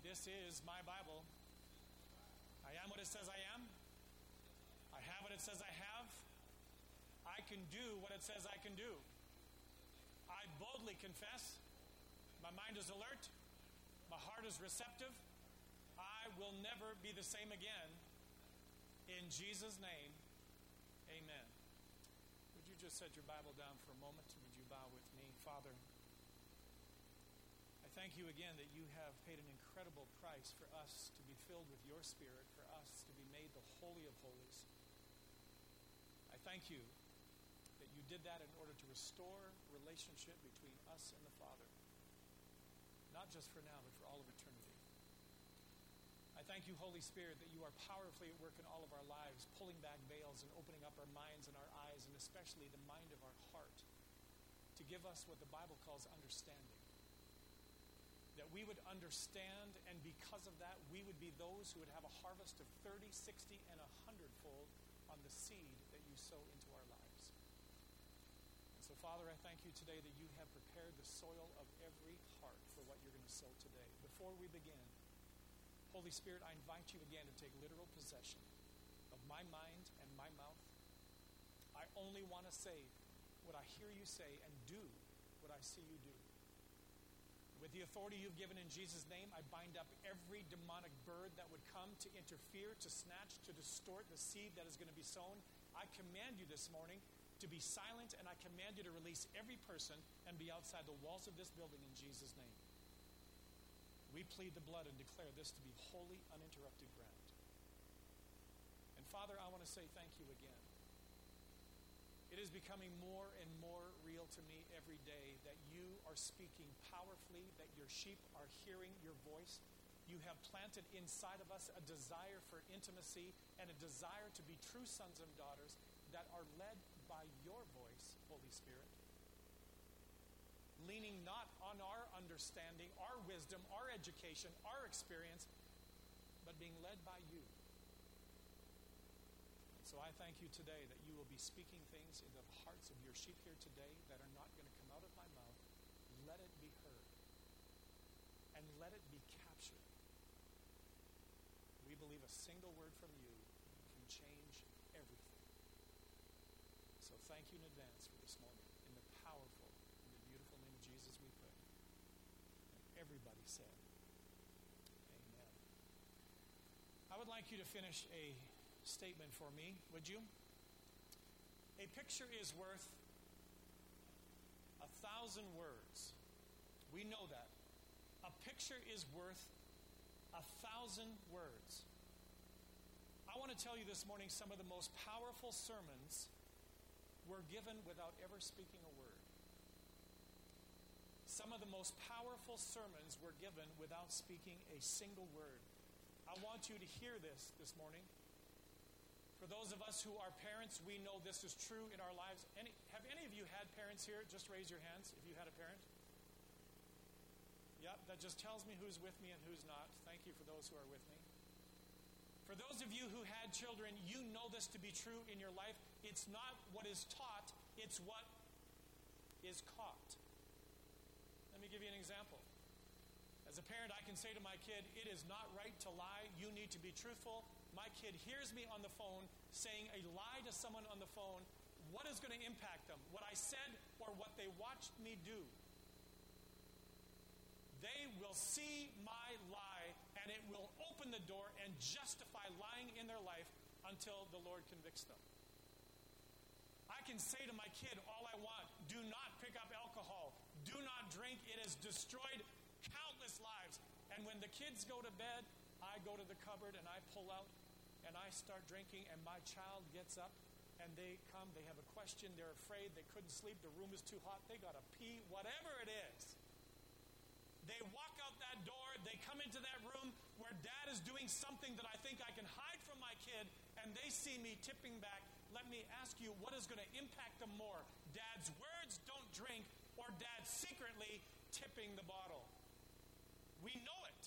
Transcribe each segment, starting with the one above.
This is my Bible. I am what it says I am. I have what it says I have. I can do what it says I can do. I boldly confess. My mind is alert. My heart is receptive. I will never be the same again. In Jesus' name, amen. Would you just set your Bible down for a moment? Would you bow with me? Father, I thank you again that you have paid an incredible price for us to be filled with your Spirit, for us to be made the Holy of Holies. I thank you that you did that in order to restore relationship between us and the Father, not just for now, but for all of eternity. I thank you, Holy Spirit, that you are powerfully at work in all of our lives, pulling back veils and opening up our minds and our eyes, and especially the mind of our heart, to give us what the Bible calls understanding. That we would understand, and because of that, we would be those who would have a harvest of 30, 60, and 100-fold on the seed that you sow into our lives. And so, Father, I thank you today that you have prepared the soil of every heart for what you're going to sow today. Before we begin, Holy Spirit, I invite you again to take literal possession of my mind and my mouth. I only want to say what I hear you say and do what I see you do. With the authority you've given in Jesus' name, I bind up every demonic bird that would come to interfere, to snatch, to distort the seed that is going to be sown. I command you this morning to be silent, and I command you to release every person and be outside the walls of this building in Jesus' name. We plead the blood and declare this to be holy, uninterrupted ground. And Father, I want to say thank you again. It is becoming more and more real to me every day that you are speaking powerfully, that your sheep are hearing your voice. You have planted inside of us a desire for intimacy and a desire to be true sons and daughters that are led by your voice, Holy Spirit. Leaning not on our understanding, our wisdom, our education, our experience, but being led by you. And so I thank you today that you will be speaking things into the hearts of your sheep here today that are not going to come out of my mouth. Let it be heard. And let it be captured. We believe a single word from you can change everything. So thank you in advance for this morning. In the powerful, in the beautiful name of Jesus we pray. And everybody said, amen. I would like you to finish a statement for me, would you? A picture is worth 1,000 words. We know that. A picture is worth 1,000 words. I want to tell you this morning some of the most powerful sermons were given without ever speaking a word. Some of the most powerful sermons were given without speaking a single word. I want you to hear this morning. For those of us who are parents, we know this is true in our lives. Have any of you had parents here? Just raise your hands if you had a parent. Yep, that just tells me who's with me and who's not. Thank you for those who are with me. For those of you who had children, you know this to be true in your life. It's not what is taught, it's what is caught. Let me give you an example. As a parent, I can say to my kid, it is not right to lie. You need to be truthful. My kid hears me on the phone saying a lie to someone on the phone. What is going to impact them? What I said or what they watched me do? They will see my lie, and it will open the door and justify lying in their life until the Lord convicts them. I can say to my kid all I want, do not pick up alcohol, do not drink, it has destroyed countless lives. And when the kids go to bed, I go to the cupboard and I pull out and I start drinking, and my child gets up and they come, they have a question, they're afraid, they couldn't sleep, the room is too hot, they got to pee, whatever it is. They walk out that door, they come into that room where dad is doing something that I think I can hide from my kid, and they see me tipping back. Let me ask you, what is going to impact them more? Dad's words, don't drink, or dad secretly tipping the bottle? We know it.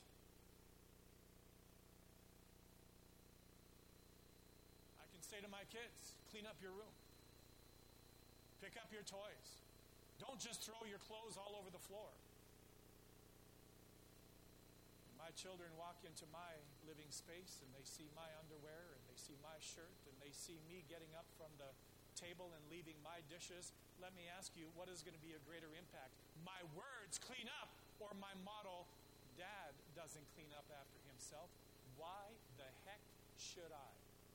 I can say to my kids, clean up your room. Pick up your toys. Don't just throw your clothes all over the floor. My my children walk into my living space and they see my underwear and they see my shirt and they see me getting up from the table and leaving my dishes, let me ask you, what is going to be a greater impact? My words clean up, or my model, Dad doesn't clean up after himself? Why the heck should I?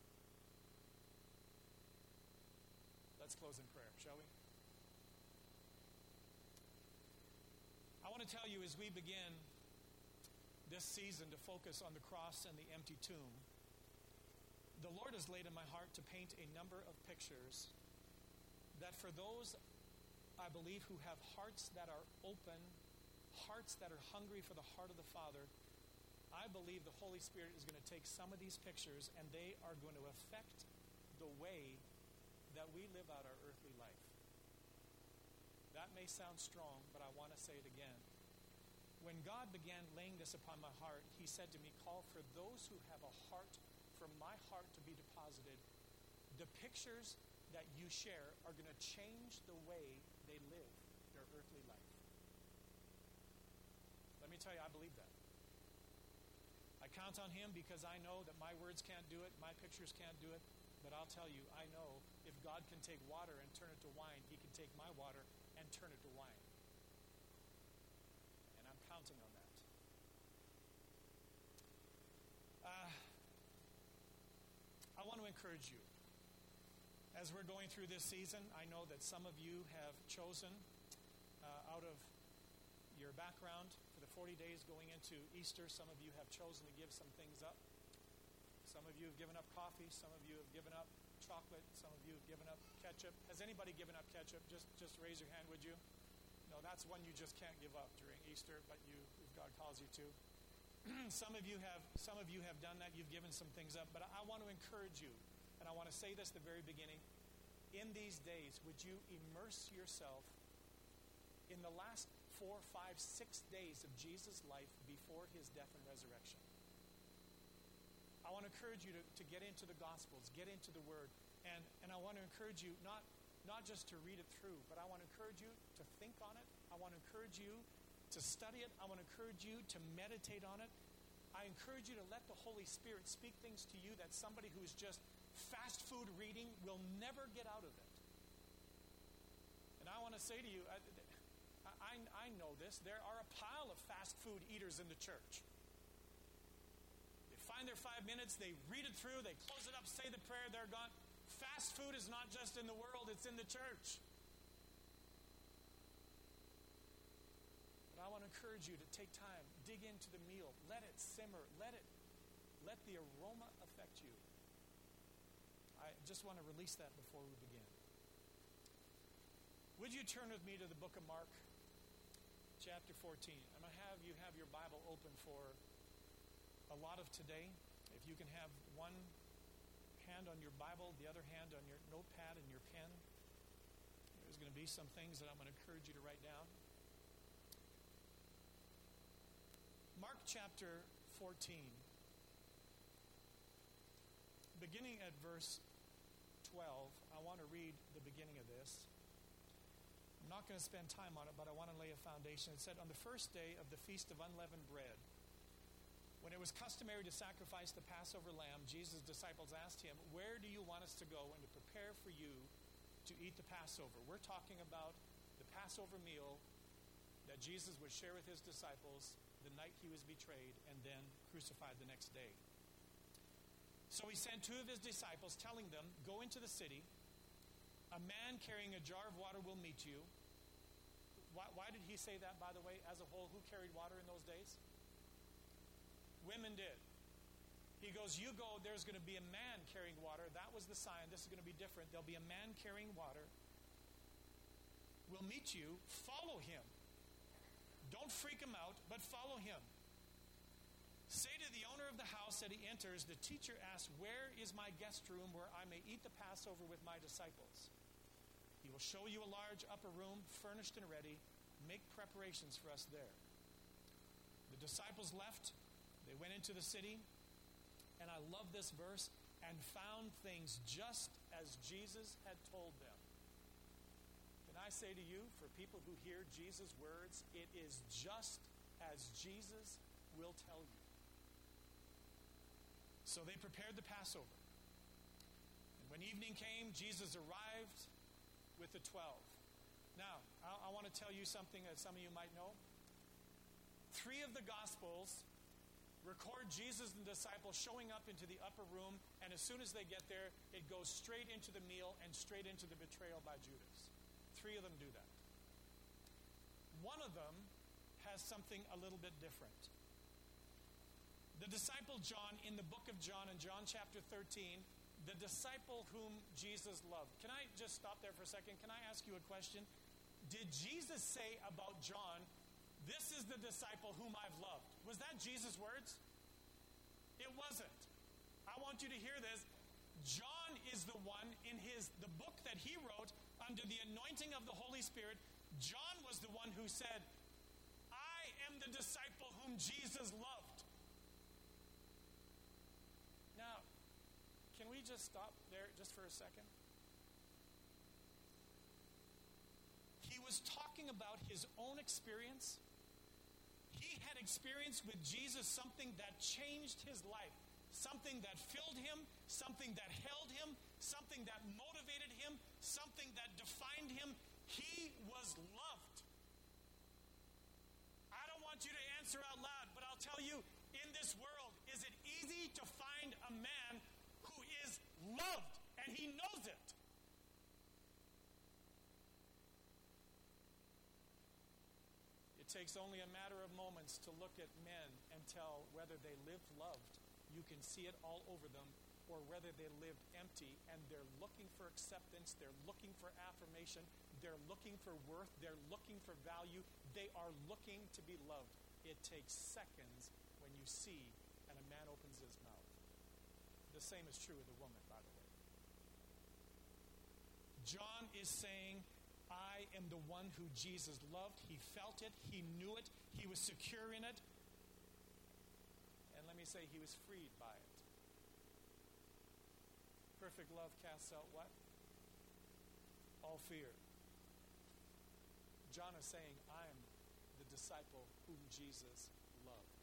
Let's close in prayer, shall we? I want to tell you, as we begin this season to focus on the cross and the empty tomb, the Lord has laid in my heart to paint a number of pictures that for those, I believe, who have hearts that are open, hearts that are hungry for the heart of the Father, I believe the Holy Spirit is going to take some of these pictures and they are going to affect the way that we live out our earthly life. That may sound strong, but I want to say it again. When God began laying this upon my heart, He said to me, call for those who have a heart, for my heart to be deposited. The pictures that you share are going to change the way they live their earthly life. Let me tell you, I believe that. I count on Him because I know that my words can't do it, my pictures can't do it. But I'll tell you, I know if God can take water and turn it to wine, He can take my water and turn it to wine. And I'm counting on that. I want to encourage you. As we're going through this season, I know that some of you have chosen out of your background for the 40 days going into Easter, some of you have chosen to give some things up. Some of you have given up coffee. Some of you have given up chocolate. Some of you have given up ketchup. Has anybody given up ketchup? Just raise your hand, would you? No, that's one you just can't give up during Easter, but if God calls you to. Some of you have done that. You've given some things up. But I want to encourage you, and I want to say this at the very beginning. In these days, would you immerse yourself in the last 4, 5, 6 days of Jesus' life before His death and resurrection? I want to encourage you to get into the Gospels, get into the Word, and I want to encourage you not just to read it through, but I want to encourage you to think on it. I want to encourage you to study it. I want to encourage you to meditate on it. I encourage you to let the Holy Spirit speak things to you that somebody who's just fast food reading will never get out of it. And I want to say to you, I know this, there are a pile of fast food eaters in the church. Find their 5 minutes, they read it through, they close it up, say the prayer, they're gone. Fast food is not just in the world, it's in the church. But I want to encourage you to take time, dig into the meal, let it simmer, let the aroma affect you. I just want to release that before we begin. Would you turn with me to the book of Mark, chapter 14? I'm going to have you have your Bible open for a lot of today. If you can have one hand on your Bible, the other hand on your notepad and your pen. There's going to be some things that I'm going to encourage you to write down. Mark chapter 14, beginning at verse 12, I want to read the beginning of this. I'm not going to spend time on it, but I want to lay a foundation. It said, on the first day of the Feast of Unleavened Bread, when it was customary to sacrifice the Passover lamb, Jesus' disciples asked Him, where do you want us to go and to prepare for you to eat the Passover? We're talking about the Passover meal that Jesus would share with His disciples the night He was betrayed and then crucified the next day. So He sent 2 of His disciples, telling them, go into the city. A man carrying a jar of water will meet you. Why did He say that, by the way, as a whole? Who carried water in those days? Women did. He goes, you go, there's going to be a man carrying water. That was the sign. This is going to be different. There'll be a man carrying water. We'll meet you. Follow him. Don't freak him out, but follow him. Say to the owner of the house that he enters, the teacher asks, where is my guest room where I may eat the Passover with my disciples? He will show you a large upper room, furnished and ready. Make preparations for us there. The disciples left. They went into the city, and I love this verse, and found things just as Jesus had told them. Can I say to you, for people who hear Jesus' words, it is just as Jesus will tell you. So they prepared the Passover. And when evening came, Jesus arrived with the 12. Now, I want to tell you something that some of you might know. 3 of the Gospels record Jesus and the disciples showing up into the upper room, and as soon as they get there, it goes straight into the meal and straight into the betrayal by Judas. 3 of them do that. One of them has something a little bit different. The disciple John, in the book of John, in John chapter 13, the disciple whom Jesus loved. Can I just stop there for a second? Can I ask you a question? Did Jesus say about John, "This is the disciple whom I've loved"? Was that Jesus' words? It wasn't. I want you to hear this. John is the one in the book that he wrote under the anointing of the Holy Spirit. John was the one who said, "I am the disciple whom Jesus loved." Now, can we just stop there just for a second? He was talking about his own experience. He had experienced with Jesus something that changed his life, something that filled him, something that held him, something that motivated him, something that defined him. He was loved. I don't want you to answer out loud, but I'll tell you, in this world, is it easy to find a man who is loved, and he knows it? It takes only a matter of moments to look at men and tell whether they lived loved. You can see it all over them, or whether they lived empty and they're looking for acceptance, they're looking for affirmation, they're looking for worth, they're looking for value, they are looking to be loved. It takes seconds when you see and a man opens his mouth. The same is true of the woman, by the way. John is saying, I am the one who Jesus loved. He felt it. He knew it. He was secure in it. And let me say, he was freed by it. Perfect love casts out what? All fear. John is saying, I am the disciple whom Jesus loved.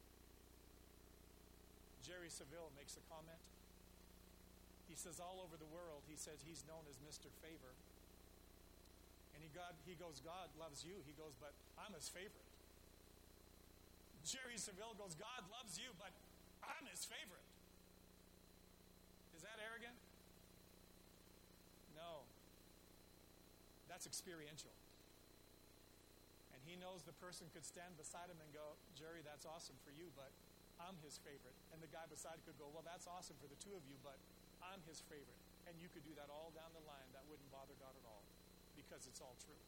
Jerry Saville makes a comment. He says all over the world, he says he's known as Mr. Favor. And he goes, God loves you. He goes, but I'm his favorite. Jerry Saville goes, God loves you, but I'm his favorite. Is that arrogant? No. That's experiential. And he knows the person could stand beside him and go, Jerry, that's awesome for you, but I'm his favorite. And the guy beside could go, well, that's awesome for the two of you, but I'm his favorite. And you could do that all down the line. That wouldn't bother God at all, because it's all true.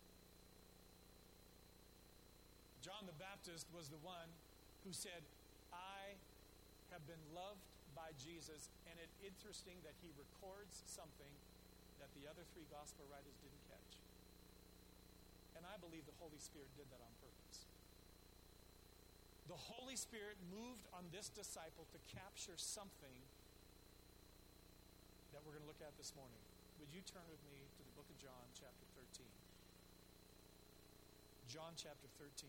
John the Baptist was the one who said, I have been loved by Jesus, and it's interesting that he records something that the other 3 gospel writers didn't catch. And I believe the Holy Spirit did that on purpose. The Holy Spirit moved on this disciple to capture something that we're going to look at this morning. Would you turn with me to the book of John, chapter 13? John, chapter 13.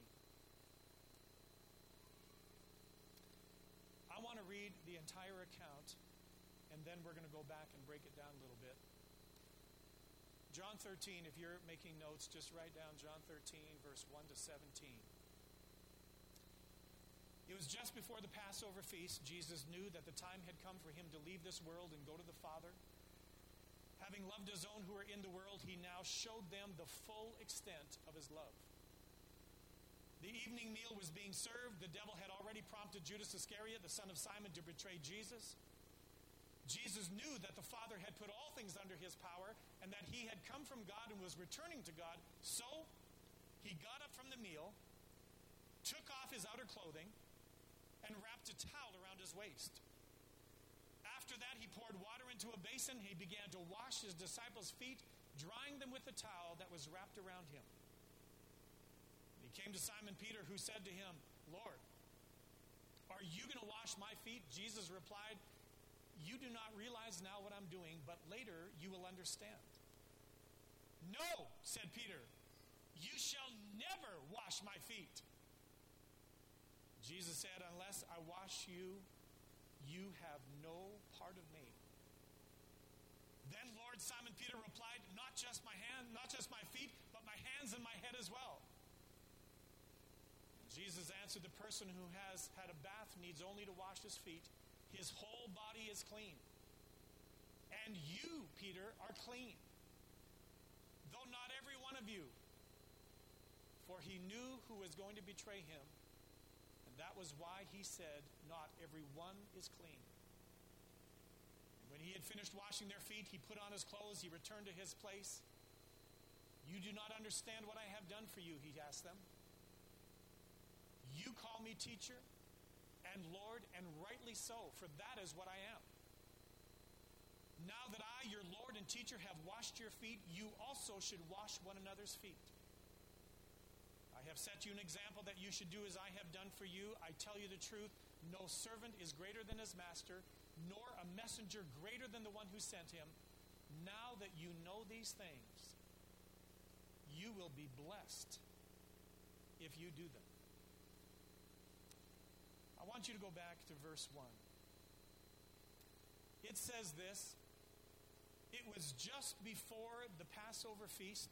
I want to read the entire account, and then we're going to go back and break it down a little bit. John 13, if you're making notes, just write down John 13, verse 1 to 17. It was just before the Passover feast. Jesus knew that the time had come for him to leave this world and go to the Father. Having loved his own who were in the world, he now showed them the full extent of his love. The evening meal was being served. The devil had already prompted Judas Iscariot, the son of Simon, to betray Jesus. Jesus knew that the Father had put all things under his power and that he had come from God and was returning to God. So he got up from the meal, took off his outer clothing, and wrapped a towel around his waist. After that, he poured water into a basin. He began to wash his disciples' feet, drying them with the towel that was wrapped around him. He came to Simon Peter, who said to him, Lord, are you going to wash my feet? Jesus replied, you do not realize now what I'm doing, but later you will understand. No, said Peter, you shall never wash my feet. Jesus said, unless I wash you, you have no part of me. Then Lord Simon Peter replied, not just my hand, not just my feet, but my hands and my head as well. Jesus answered, the person who has had a bath needs only to wash his feet. His whole body is clean. And you, Peter, are clean, though not every one of you. For he knew who was going to betray him, and that was why he said, not every one is clean. And when he had finished washing their feet, he put on his clothes, he returned to his place. You do not understand what I have done for you, he asked them. You call me teacher and Lord, and rightly so, for that is what I am. Now that I, your Lord and teacher, have washed your feet, you also should wash one another's feet. I have set you an example that you should do as I have done for you. I tell you the truth, no servant is greater than his master, nor a messenger greater than the one who sent him. Now that you know these things, you will be blessed if you do them. I want you to go back to verse 1. It says this, it was just before the Passover feast,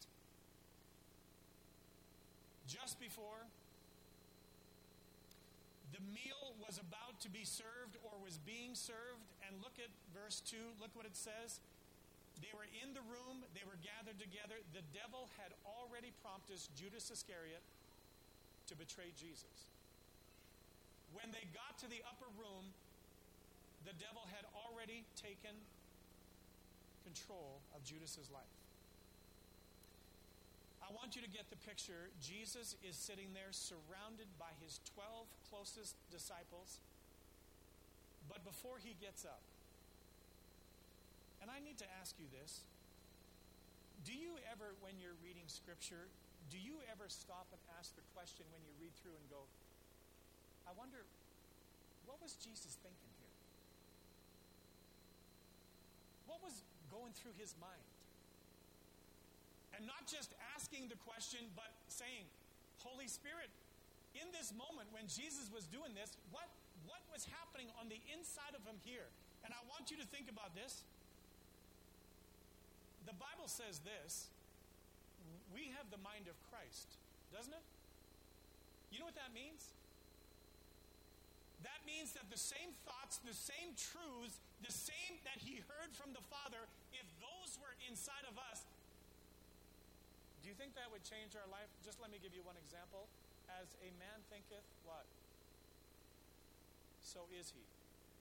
just before the meal was about to be served or was being served. And look at verse 2, look what it says. They were in the room, they were gathered together. The devil had already prompted Judas Iscariot to betray Jesus. When they got to the upper room, the devil had already taken control of Judas's life. I want you to get the picture. Jesus is sitting there surrounded by his 12 closest disciples. But before he gets up, and I need to ask you this, do you ever, when you're reading Scripture, do you ever stop and ask the question when you read through and go, I wonder, what was Jesus thinking here? What was going through his mind? And not just asking the question, but saying, Holy Spirit, in this moment when Jesus was doing this, what was happening on the inside of him here? And I want you to think about this. The Bible says this, we have the mind of Christ, doesn't it? You know what that means? That means that the same thoughts, the same truths, the same that he heard from the Father, if those were inside of us, do you think that would change our life? Just let me give you one example. As a man thinketh, what? So is he.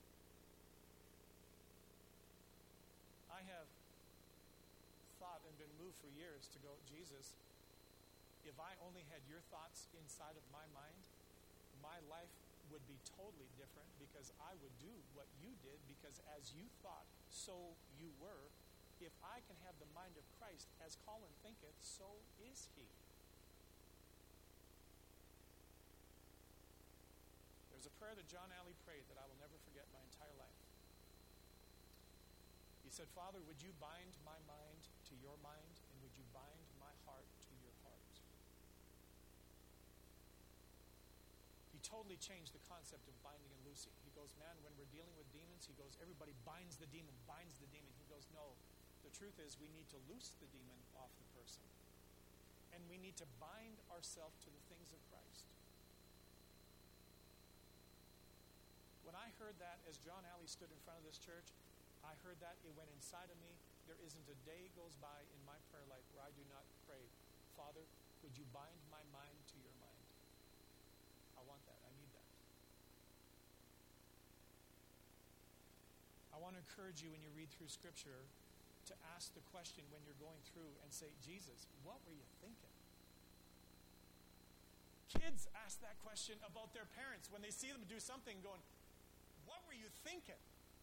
I have thought and been moved for years to go, Jesus, if I only had your thoughts inside of my mind, my life would be totally different, because I would do what you did, because as you thought, so you were. If I can have the mind of Christ, as Colin thinketh, so is he. There's a prayer that John Alley prayed that I will never forget my entire life. He said, Father, would you bind my mind to your mind, and would you bind my heart to your heart? He totally changed the concept of binding and loosing. He goes, man, when we're dealing with demons, he goes, everybody binds the demon, binds the demon. He goes, no, the truth is we need to loose the demon off the person. And we need to bind ourselves to the things of Christ. When I heard that, as John Alley stood in front of this church, I heard that, it went inside of me. There isn't a day goes by in my prayer life where I do not pray, Father, would you bind my mind to your mind? I want that. I need that. I want to encourage you when you read through Scripture to ask the question when you're going through and say, Jesus, what were you thinking? Kids ask that question about their parents when they see them do something, going, what were you thinking?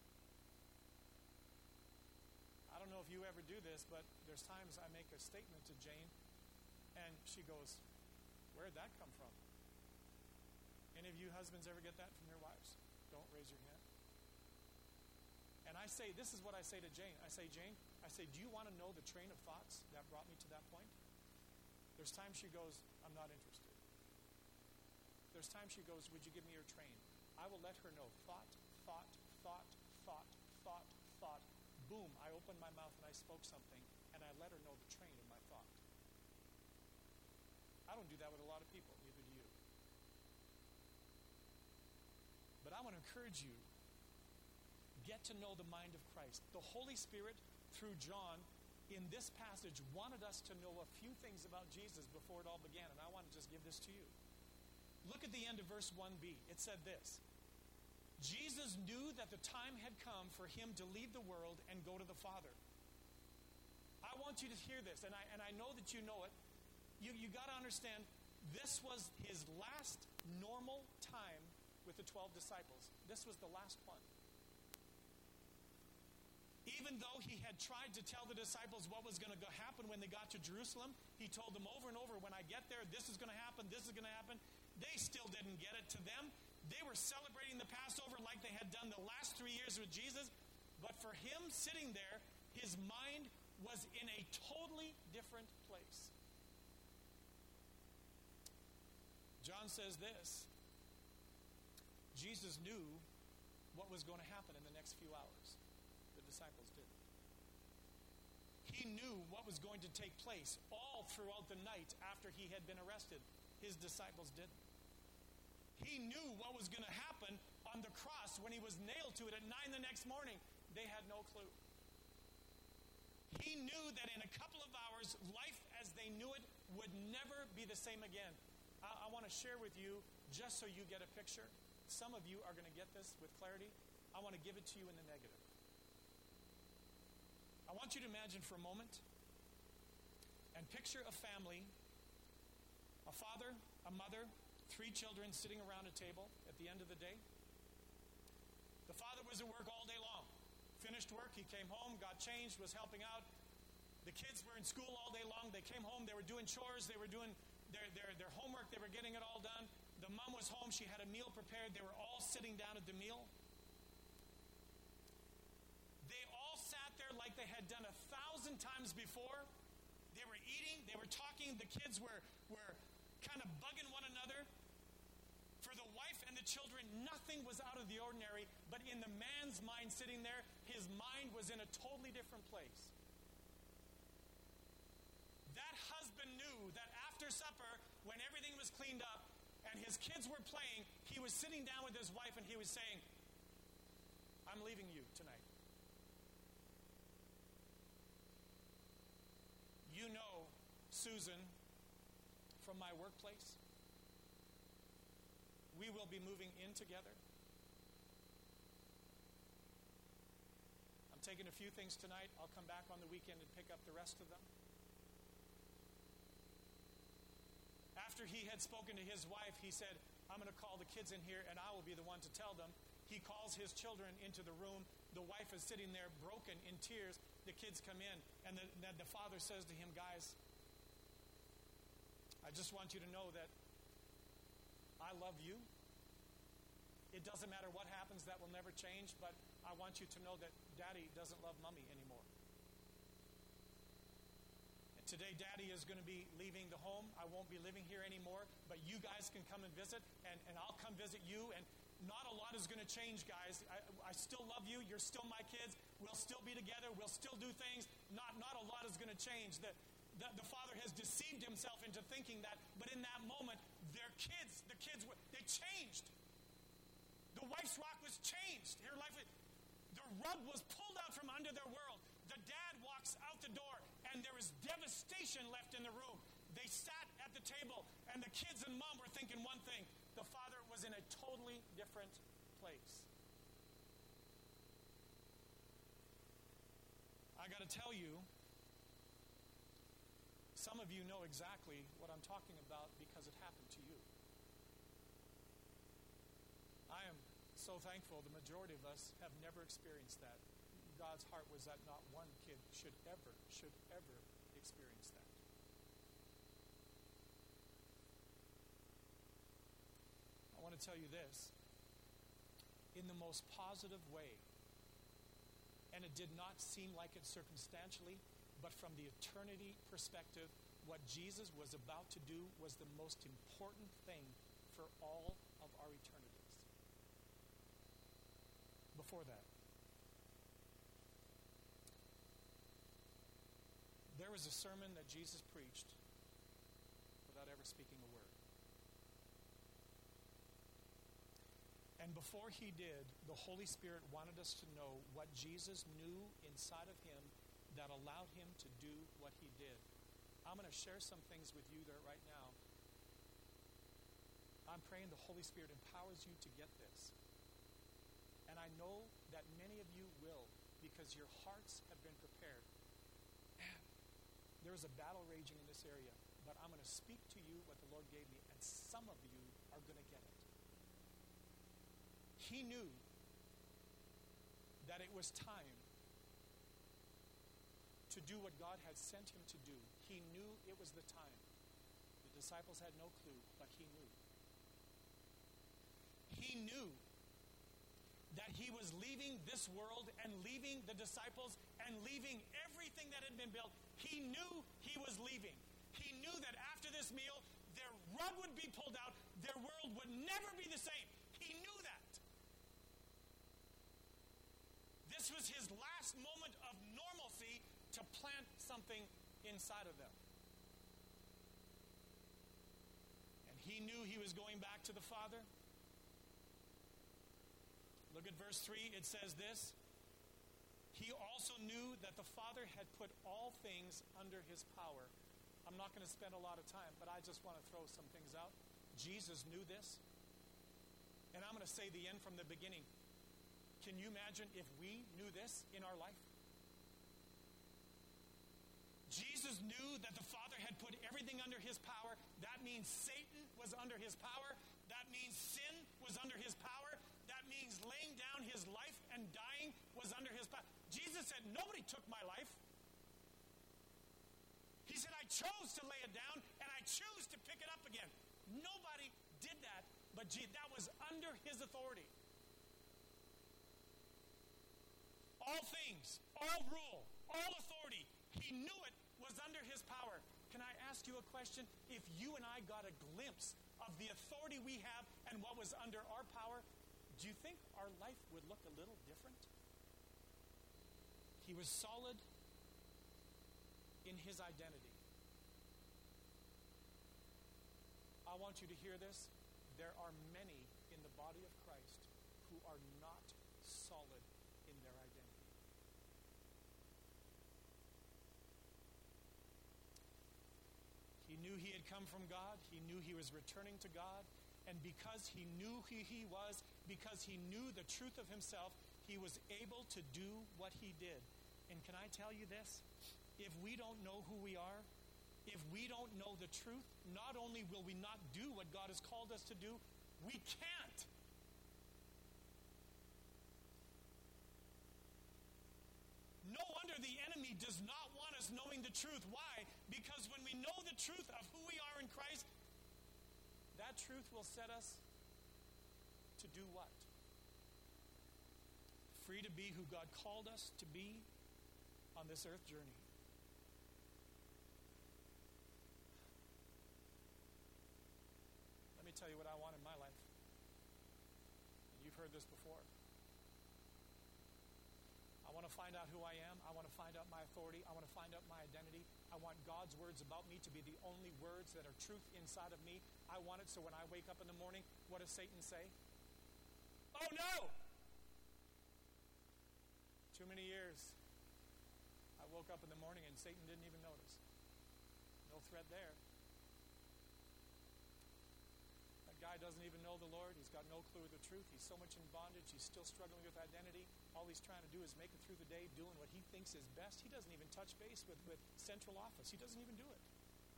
I don't know if you ever do this, but there's times I make a statement to Jane, and she goes, where'd that come from? Any of you husbands ever get that from your wives? Don't raise your hand. And I say, this is what I say to Jane. I say, Jane, do you want to know the train of thoughts that brought me to that point? There's times she goes, I'm not interested. There's times she goes, would you give me your train? I will let her know. Thought, thought, thought, thought, thought, thought. Boom, I opened my mouth and I spoke something, and I let her know the train of my thought. I don't do that with a lot of people, neither do you. But I want to encourage you, get to know the mind of Christ. The Holy Spirit, through John, in this passage, wanted us to know a few things about Jesus before it all began, and I want to just give this to you. Look at the end of verse 1b. It said this: Jesus knew that the time had come for him to leave the world and go to the Father. I want you to hear this, and I know that you know it. You got to understand, this was his last normal time with the 12 disciples. This was the last one. Even though he had tried to tell the disciples what was going to happen when they got to Jerusalem, he told them over and over, when I get there, this is going to happen, this is going to happen. They still didn't get it. To them, they were celebrating the Passover like they had done the last 3 years with Jesus. But for him sitting there, his mind was in a totally different place. John says this: Jesus knew what was going to happen in the next few hours. The disciples didn't. He knew what was going to take place all throughout the night after he had been arrested. His disciples didn't. He knew what was going to happen on the cross when he was nailed to it at 9 the next morning. They had no clue. He knew that in a couple of hours, life as they knew it would never be the same again. I want to share with you, just so you get a picture. Some of you are going to get this with clarity. I want to give it to you in the negative. I want you to imagine for a moment and picture a family, a father, a mother, 3 children sitting around a table at the end of the day. The father was at work all day long. Finished work, he came home, got changed, was helping out. The kids were in school all day long. They came home, they were doing chores, they were doing their homework, they were getting it all done. The mom was home, she had a meal prepared. They were all sitting down at the meal. They all sat there like they had done 1,000 times before. They were eating, they were talking, the kids were kind of bugging one another. For the wife and the children, nothing was out of the ordinary, but in the man's mind sitting there, his mind was in a totally different place. That husband knew that after supper, when everything was cleaned up and his kids were playing, he was sitting down with his wife and he was saying, I'm leaving you tonight. You know Susan from my workplace. We will be moving in together. I'm taking a few things tonight. I'll come back on the weekend and pick up the rest of them. After he had spoken to his wife, he said, I'm going to call the kids in here and I will be the one to tell them. He calls his children into the room. The wife is sitting there broken in tears. The kids come in and the father says to him, guys, I just want you to know that I love you. It doesn't matter what happens, that will never change, but I want you to know that Daddy doesn't love Mommy anymore. And today, Daddy is going to be leaving the home. I won't be living here anymore, but you guys can come and visit, and I'll come visit you, and not a lot is going to change, guys. I still love you. You're still my kids. We'll still be together. We'll still do things. Not a lot is going to change. The father has deceived himself into thinking that, but in that moment, the kids they changed. The wife's rock was changed. Her life, the rug was pulled out from under their world. The dad walks out the door, and there is devastation left in the room. They sat at the table, and the kids and mom were thinking one thing. The father was in a totally different place. I got to tell you, some of you know exactly what I'm talking about because it happened to you. I am so thankful the majority of us have never experienced that. God's heart was that not one kid should ever experience that. I want to tell you this. In the most positive way, and it did not seem like it circumstantially, but from the eternity perspective, what Jesus was about to do was the most important thing for all of our eternities. Before that, there was a sermon that Jesus preached without ever speaking a word. And before he did, the Holy Spirit wanted us to know what Jesus knew inside of him that allowed him to do what he did. I'm going to share some things with you there right now. I'm praying the Holy Spirit empowers you to get this. And I know that many of you will, because your hearts have been prepared. Man, there is a battle raging in this area, but I'm going to speak to you what the Lord gave me, and some of you are going to get it. He knew that it was time to do what God had sent him to do. He knew it was the time. The disciples had no clue, but he knew. He knew that he was leaving this world and leaving the disciples and leaving everything that had been built. He knew he was leaving. He knew that after this meal, their rug would be pulled out. Their world would never be the same. He knew that. This was his last moment of normalcy to plant something inside of them. And he knew he was going back to the Father. Look at verse 3. It says this. He also knew that the Father had put all things under his power. I'm not going to spend a lot of time, but I just want to throw some things out. Jesus knew this. And I'm going to say the end from the beginning. Can you imagine if we knew this in our life? Jesus knew that the Father had put everything under his power. That means Satan was under his power. That means sin was under his power. That means laying down his life and dying was under his power. Jesus said, nobody took my life. He said, I chose to lay it down and I choose to pick it up again. Nobody did that, but that was under his authority. All things, all rule, all authority, he knew it was under his power. Can I ask you a question? If you and I got a glimpse of the authority we have and what was under our power, do you think our life would look a little different? He was solid in his identity. I want you to hear this. There are many in the body of Christ who are not solid in their identity. He knew he had come from God. He knew he was returning to God. And because he knew who he was, because he knew the truth of himself, he was able to do what he did. And can I tell you this? If we don't know who we are, if we don't know the truth, not only will we not do what God has called us to do, we can't. No wonder the enemy does not want us knowing the truth. Why? Because when we know the truth of who we are in Christ, that truth will set us to do what? Free to be who God called us to be on this earth journey. Let me tell you what I want in my life. And you've heard this before. I want to find out who I am. I want to find out my authority. I want to find out my identity. I want God's words about me to be the only words that are truth inside of me. I want it so when I wake up in the morning, what does Satan say? Oh no! Too many years. I woke up in the morning and Satan didn't even notice. No threat there. That guy doesn't even know the Lord. He's got no clue of the truth. He's so much in bondage. He's still struggling with identity. All he's trying to do is make it through the day doing what he thinks is best. He doesn't even touch base with central office. He doesn't even do it.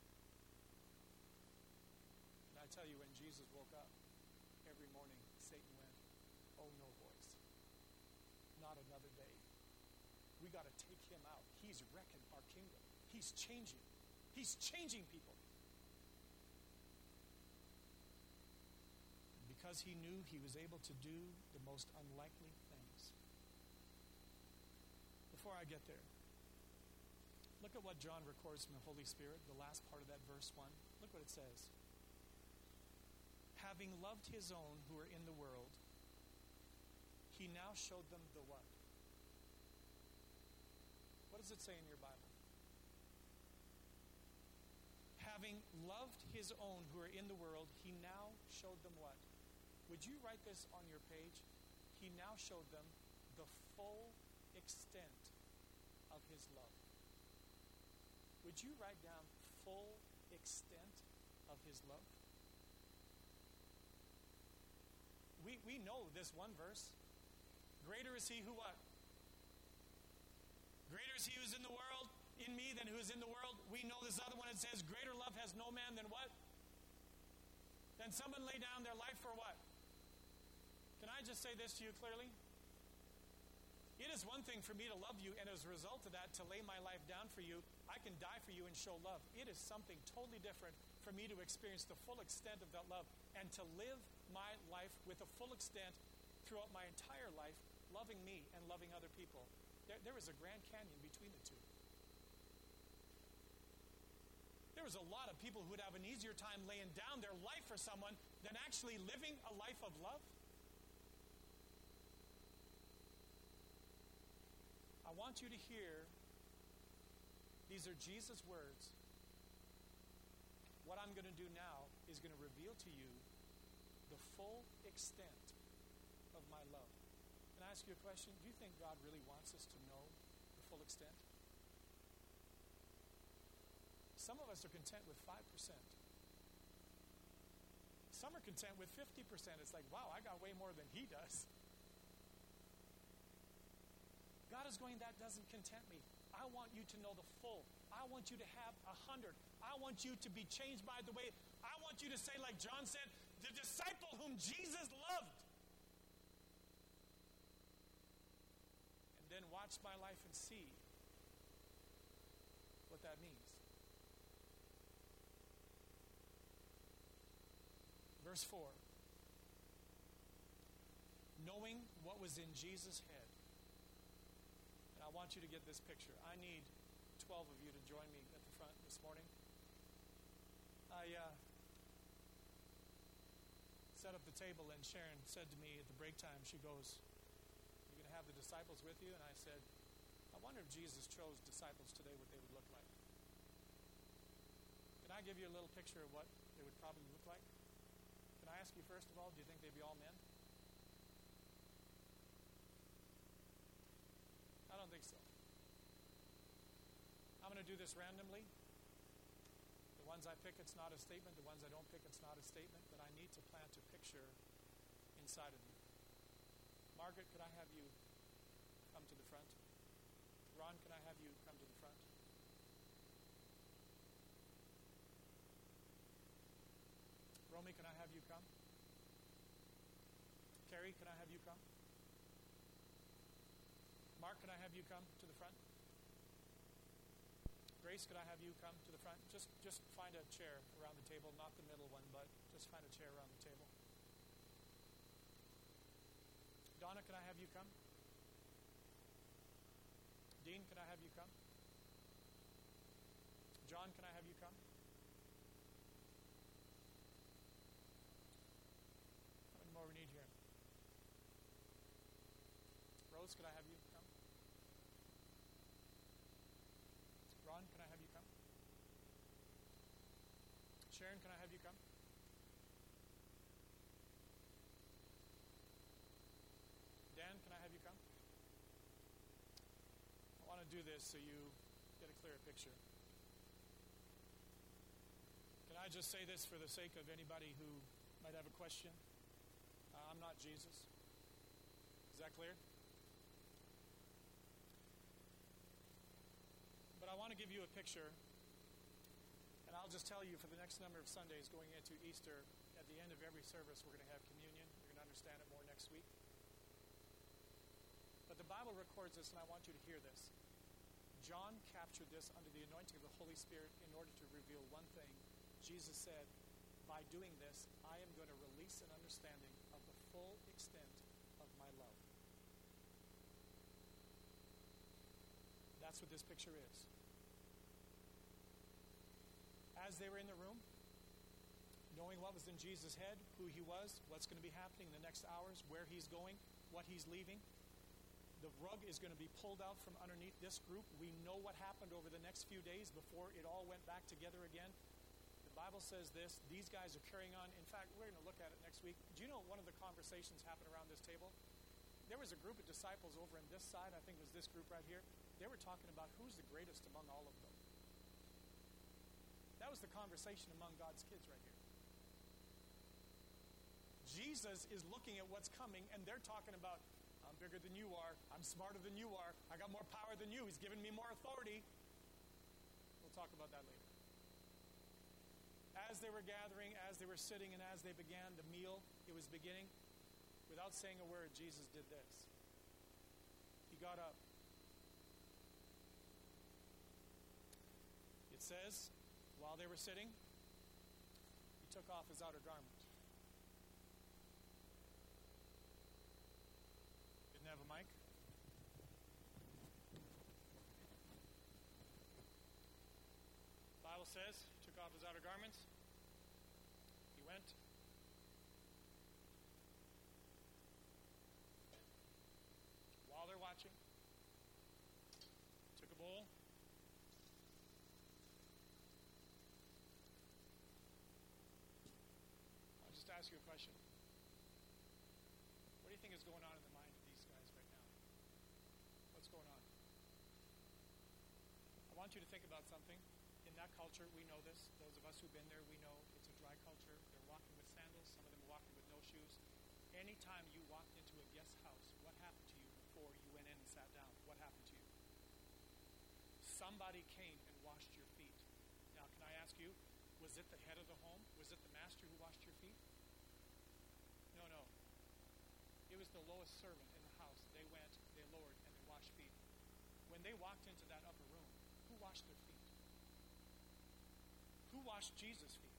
And I tell you, when Jesus woke up every morning, Satan went, oh no, boys. Not another day. We got to take him out. He's wrecking our kingdom. He's changing. He's changing people. Because he knew he was able to do the most unlikely things. Before I get there, look at what John records from the Holy Spirit, the last part of that verse 1. Look what it says. having loved his own who are in the world, he now showed them the what? What does it say in your Bible? Having loved his own who are in the world, he now showed them what? Would you write this on your page? He now showed them the full extent of his love. Would you write down full extent of his love? We know this one verse. Greater is he who what? Greater is he who is in the world, in me, than who is in the world. We know this other one. It says, greater love has no man than what? Than someone lay down their life for what? Can I just say this to you clearly? It is one thing for me to love you, and as a result of that, to lay my life down for you. I can die for you and show love. It is something totally different for me to experience the full extent of that love and to live my life with a full extent throughout my entire life, loving me and loving other people. There is a Grand Canyon between the two. There is a lot of people who would have an easier time laying down their life for someone than actually living a life of love. I want you to hear, these are Jesus' words. What I'm going to do now is going to reveal to you the full extent of my love. Can I ask you a question? Do you think God really wants us to know the full extent? Some of us are content with 5%. Some are content with 50%. It's like, wow, I got way more than he does. God is going, that doesn't content me. I want you to know the full. I want you to have 100. I want you to be changed by the way. I want you to say, like John said, the disciple whom Jesus loved. And then watch my life and see what that means. Verse 4. Knowing what was in Jesus' head. And I want you to get this picture. I need 12 of you to join me at the front this morning. I set up the table, and Sharon said to me at the break time, she goes, "You're going to have the disciples with you?" And I said, "I wonder if Jesus chose disciples today, what they would look like." Can I give you a little picture of what they would probably look like? Can I ask you, first of all, do you think they'd be all men? I don't think so. I'm going to do this randomly. The ones I pick, it's not a statement. The ones I don't pick, it's not a statement. But I need to plant a picture inside of you. Margaret, could I have you come to the front? Ron, can I have you come to the front? Romy, can I have you come? Carrie, can I have you come? Mark, can I have you come to the front? Grace, could I have you come to the front? Just find a chair around the table, not the middle one, but just find a chair around the table. Donna, can I have you come? Dean, can I have you come? John, can I have you come? How many more we need here? Rose, could I have you come? Ron, can I have you come? Sharon, can I have you come? Dan, can I have you come? I want to do this so you get a clearer picture. Can I just say this for the sake of anybody who might have a question? I'm not Jesus. Is that clear? But I want to give you a picture, and I'll just tell you for the next number of Sundays going into Easter, at the end of every service we're going to have communion. You're going to understand it more next week. But the Bible records this, and I want you to hear this. John captured this under the anointing of the Holy Spirit in order to reveal one thing. Jesus said, by doing this, I am going to release an understanding of the full extent of my love. That's what this picture is. As they were in the room, knowing what was in Jesus' head, who he was, what's going to be happening in the next hours, where he's going, what he's leaving. The rug is going to be pulled out from underneath this group. We know what happened over the next few days before it all went back together again. The Bible says this. These guys are carrying on. In fact, we're going to look at it next week. Do you know one of the conversations happened around this table? There was a group of disciples over on this side. I think it was this group right here. They were talking about who's the greatest among all of them. That was the conversation among God's kids right here. Jesus is looking at what's coming, and they're talking about, I'm bigger than you are. I'm smarter than you are. I got more power than you. He's given me more authority. We'll talk about that later. As they were gathering, as they were sitting, and as they began the meal, it was beginning. Without saying a word, Jesus did this. He got up. It says, while they were sitting, he took off his outer garment. Didn't have a mic? The Bible says, he took off his outer garments. He went. While they're watching, took a bowl. I'll just ask you a question. What do you think is going on in the mind of these guys right now? What's going on? I want you to think about something. In that culture, we know this. Those of us who've been there, we know it's a dry culture. They're walking with sandals. Some of them are walking with no shoes. Anytime you walked into a guest house, what happened to you before you went in and sat down? What happened to you? Somebody came and washed your feet. Now, can I ask you, was it the head of the home? Was it the master who washed your feet? No. It was the lowest servant in the house. They went, they lowered, and they washed feet. When they walked into that upper room, who washed their feet? Who washed Jesus' feet?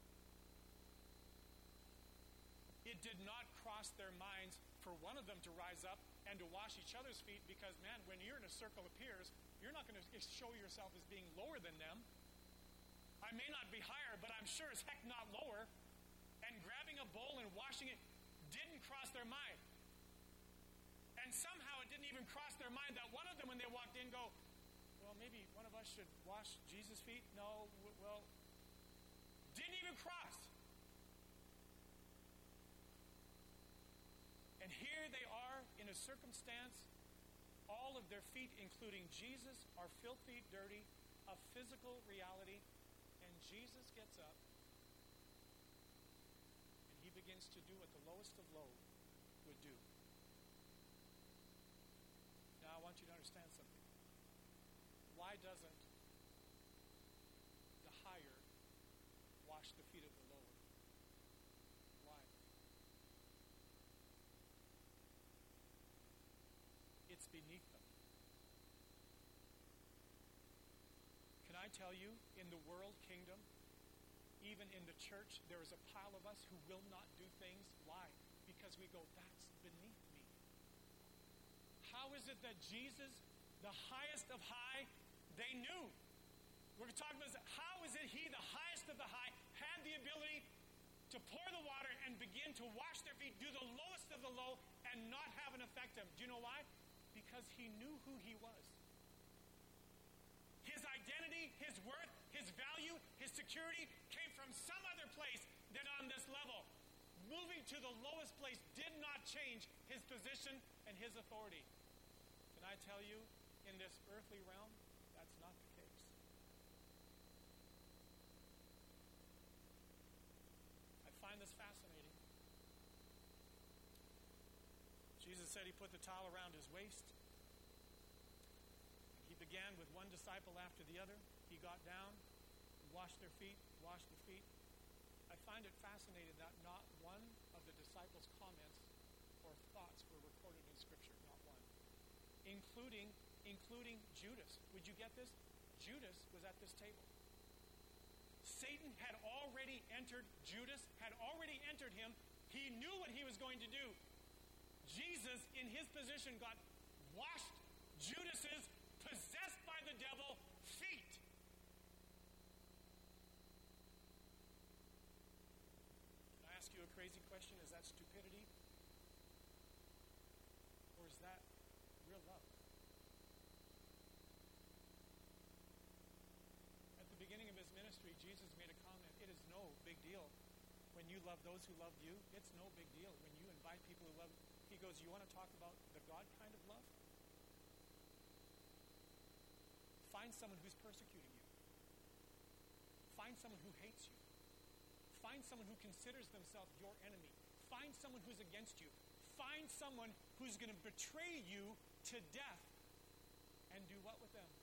It did not cross their minds for one of them to rise up and to wash each other's feet because, man, when you're in a circle of peers, you're not going to show yourself as being lower than them. I may not be higher, but I'm sure as heck not lower. And grabbing a bowl and washing it didn't cross their mind. And somehow it didn't even cross their mind that one of them, when they walked in, go, well, maybe one of us should wash Jesus' feet? No, well, didn't even cross. And here they are in a circumstance, all of their feet, including Jesus, are filthy, dirty, a physical reality. And Jesus gets up and he begins to do what the lowest of low would do. Now I want you to understand something. Why doesn't the higher wash the feet of the lower? Why? It's beneath them. Can I tell you, in the world kingdom, even in the church, there is a pile of us who will not do things. Why? Because we go, that's beneath me. How is it that Jesus, the highest of high, they knew? We're talking about this. How is it he, the highest of the high, had the ability to pour the water and begin to wash their feet, do the lowest of the low, and not have an effect on them? Do you know why? Because he knew who he was. His identity, his worth, his value, his security came from some other place than on this level. Moving to the lowest place did not change his position and his authority. Can I tell you, in this earthly realm, that's not the case. I find this fascinating. Jesus said he put the towel around his waist. He began with one disciple after the other. He got down, washed their feet, washed the feet. I find it fascinating that not one of the disciples' comments or thoughts were recorded in Scripture, not one. Including Judas. Would you get this? Judas was at this table. Satan had already entered Judas, had already entered him. He knew what he was going to do. Jesus, in his position, got washed Judas's possessed by the devil feet. crazy question? Is that stupidity? Or is that real love? At the beginning of his ministry, Jesus made a comment. It is no big deal when you love those who love you. It's no big deal when you invite people who love you. He goes, you want to talk about the God kind of love? Find someone who's persecuting you. Find someone who hates you. Find someone who considers themselves your enemy. Find someone who's against you. Find someone who's going to betray you to death. And do what with them?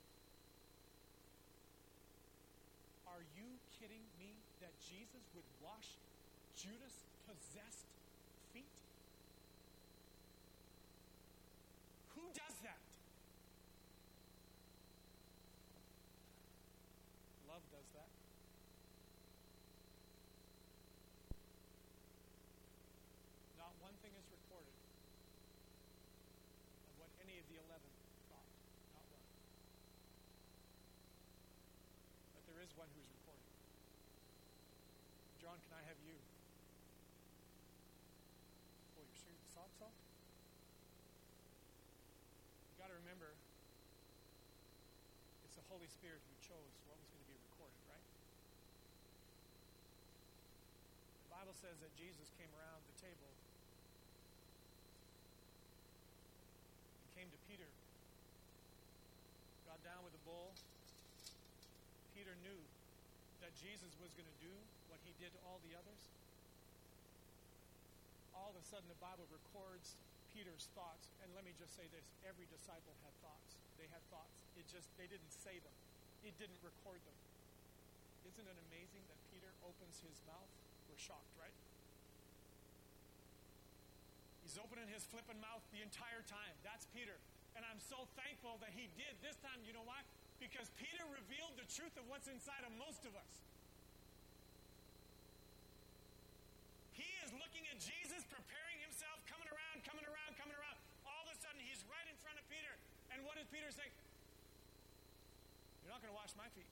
Are you kidding me that Jesus would wash Judas' possessed feet? Who does that? Love does that. Not one thing is recorded of what any of the 11 thought. Not one. But there is one who's recorded. John, can I have you? Oh, you're sure the socks off? You got to remember, it's the Holy Spirit who chose what was going to be recorded, right? The Bible says that Jesus came around the table and came to Peter, got down with a bowl. Peter knew that Jesus was going to do what he did to all the others. All of a sudden, the Bible records Peter's thoughts. And let me just say this. Every disciple had thoughts. They had thoughts. They didn't say them. It didn't record them. Isn't it amazing that Peter opens his mouth? We're shocked, right? He's opening his flipping mouth the entire time. That's Peter. And I'm so thankful that he did this time. You know why? Because Peter revealed the truth of what's inside of most of us. He is looking at Jesus, preparing himself, coming around. All of a sudden, he's right in front of Peter. And what does Peter say? You're not going to wash my feet.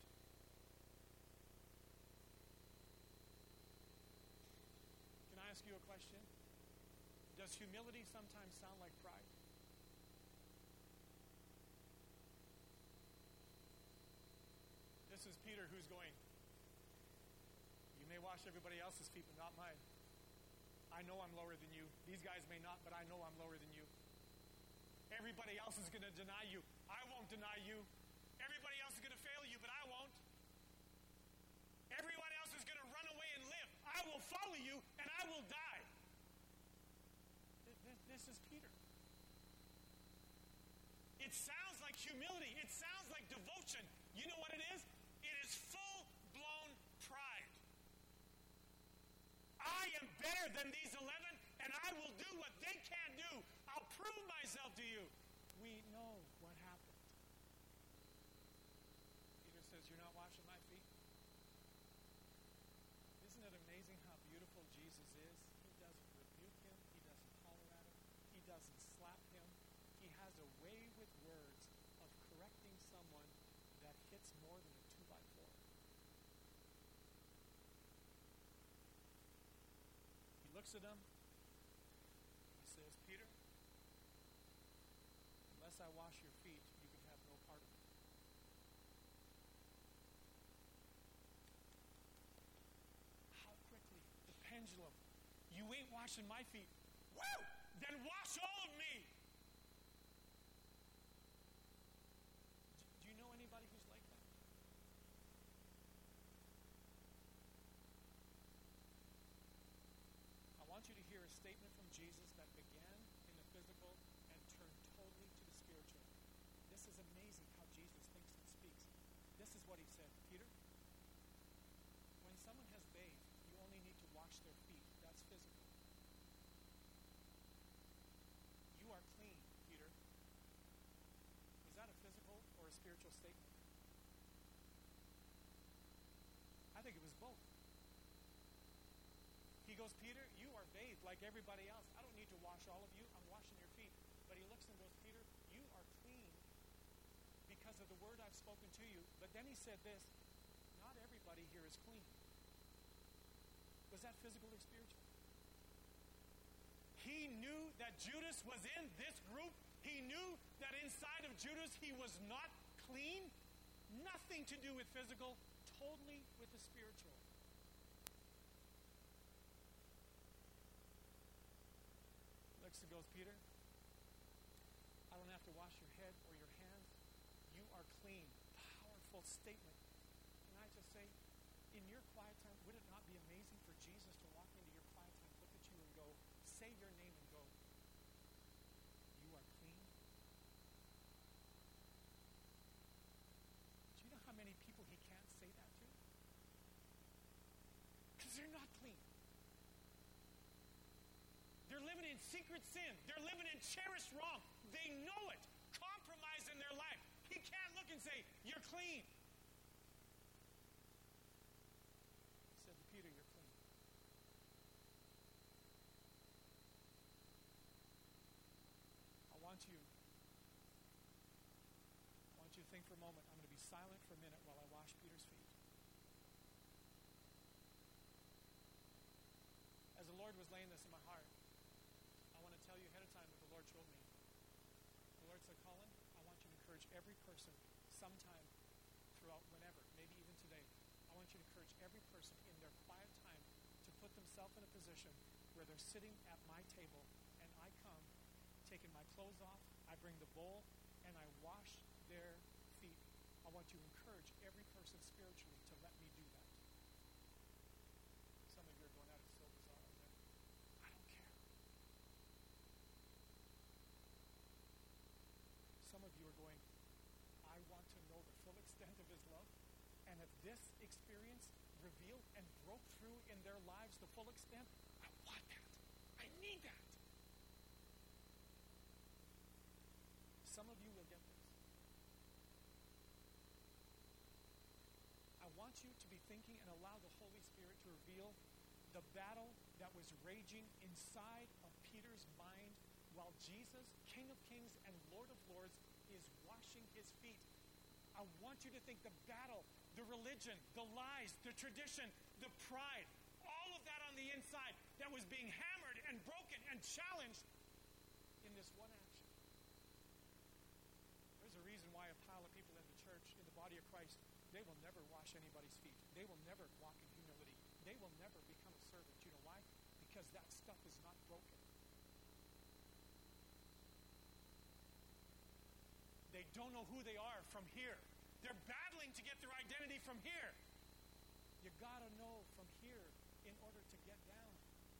Can I ask you a question? Does humility sometimes sound like pride? This is Peter who's going, you may wash everybody else's feet, but not mine. I know I'm lower than you. These guys may not, but I know I'm lower than you. Everybody else is going to deny you. I won't deny you. Everybody else is going to fail you, but I won't. Everyone else is going to run away and live. I will follow you, and I will die. This is Peter. It sounds like humility. It sounds like devotion. You know what it is? It is full-blown pride. I am better than these 11, and I will do what they can't do. I'll prove myself to you. We know what happened. Peter says, you're not washing my feet? Isn't it amazing how beautiful Jesus is? He doesn't rebuke him. He doesn't holler at him. He doesn't slap him. He has a way with words of correcting someone that hits more than a 2x4. He looks at him. He says, Peter, unless I wash your feet, you can have no part of it. How quickly the pendulum. You ain't washing my feet. Woo! Then wash all of me. Do you know anybody who's like that? I want you to hear a statement from Jesus that began in the physical and turned totally to the spiritual. This is amazing how Jesus thinks and speaks. This is what he said. Peter, when someone has bathed, you only need to wash their feet. That's physical. You are clean, Peter. Is that a physical or a spiritual statement? I think it was both. He goes, Peter, you are bathed like everybody else. I don't need to wash all of you. I'm washing your feet. But he looks and goes, Peter, you are clean because of the word I've spoken to you. But then he said this, not everybody here is clean. Was that physical or spiritual? He knew that Judas was in this group. He knew that inside of Judas he was not clean. Nothing to do with physical, totally with the spiritual. Looks and goes, Peter, I don't have to wash your head or your hands. You are clean. Powerful statement. Can I just say, in your quiet time, would it not be amazing for Jesus to walk into your quiet time, look at you and go, say your name and go, you are clean? Do you know how many people he can't say that to? Because they're not clean. They're living in secret sin. They're living in cherished wrong. They know it. Compromise in their life. He can't look and say, you're clean. He said to Peter, you're clean. I want you to think for a moment. I'm going to be silent for a minute while I wash Peter's feet. As the Lord was laying this in my heart, I want to tell you ahead of time what the Lord showed me. The Lord said, Colin, I want you to encourage every person sometime throughout whenever, maybe even today. I want you to encourage every person in their quiet time to put themselves in a position where they're sitting at my table and I come, taking my clothes off, I bring the bowl, and I wash their feet. I want to encourage every person spiritually to let me do that. Some of you are going, that is so bizarre, isn't it? I don't care. Some of you are going, I want to know the full extent of his love. And if this experience revealed and broke through in their lives the full extent, I want that. I need that. Some of you will get this. I want you to be thinking and allow the Holy Spirit to reveal the battle that was raging inside of Peter's mind while Jesus, King of Kings and Lord of Lords, is washing his feet. I want you to think the battle, the religion, the lies, the tradition, the pride, all of that on the inside that was being hammered and broken and challenged in this one action. There's a reason why a pile of people in the church, in the body of Christ, they will never wash anybody's feet. They will never walk in humility. They will never become a servant. You know why? Because that stuff is not broken. They don't know who they are from here. They're battling to get their identity from here. You got to know from here in order to get down.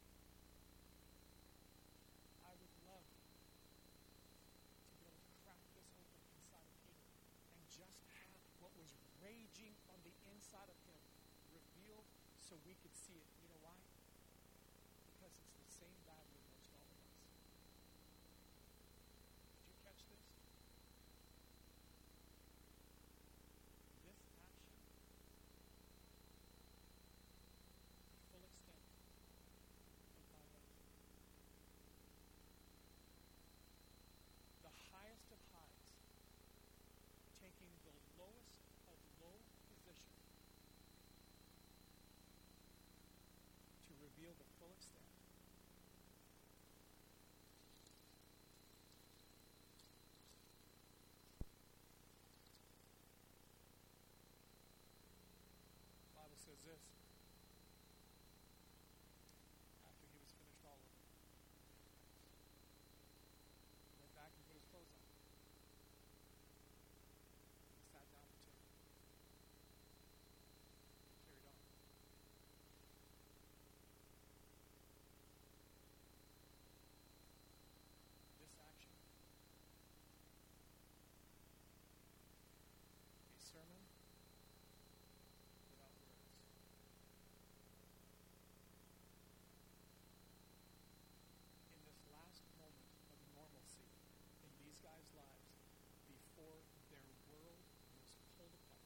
I would love to be able to crack this open inside of Peter and just have what was raging on the inside of him revealed so we could see it. You know why? Because it's the same battle in most all of us. Did you catch this? This action, the full extent of my love. The highest of highs, taking the lowest of low position to reveal the full extent. The Bible says this, after he was finished all of it, went back and put his clothes on. He sat down at the table. Carried on. This action, a sermon without words. In this last moment of normalcy in these guys' lives before their world was pulled apart.